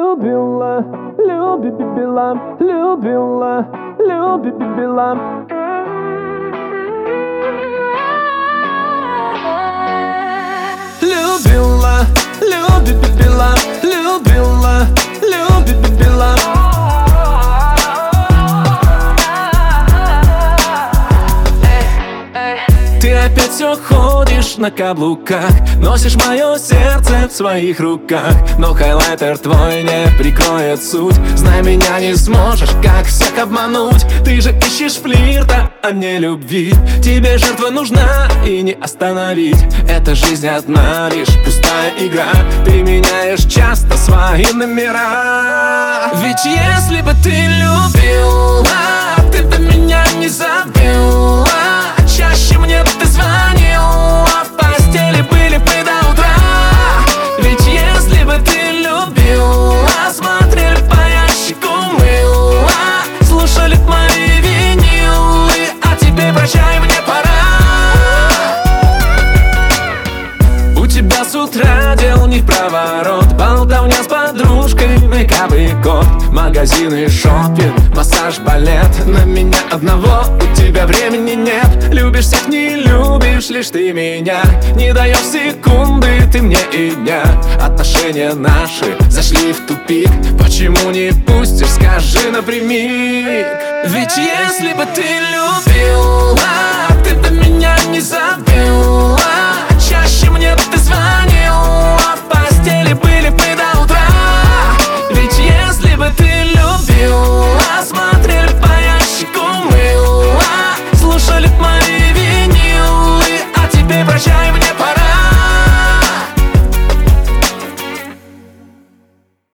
любила, любила, любила, любила. Любила, любила, любила, любила. Ты опять все ходишь на каблуках, носишь мое сердце в своих руках. Но хайлайтер твой не прикроет суть. Знай, меня не сможешь, как всех обмануть. Ты же ищешь флирта, а не любви. Тебе жертва нужна и не остановить. Эта жизнь одна лишь пустая игра. Ты меняешь часто свои номера. Ведь если бы ты любила, ты бы меня не забила. Чаще мне бы ты звонила, в постели были бы до утра. Ведь если бы ты любила, смотрели по ящику мыла, слушали б мои винилы, а теперь прощай, мне пора. У тебя с утра дел не в проворот. Болтовня с подружкой, мейкап и кот, магазины, шопинг, массаж, балет. На меня одного у тебя времени нет. Любишь всех, не любишь лишь ты меня. Не даешь секунды ты мне и дня. Отношения наши зашли в тупик. Почему не пустишь, скажи напрямик. Ведь если бы ты любила, ты бы меня не забила.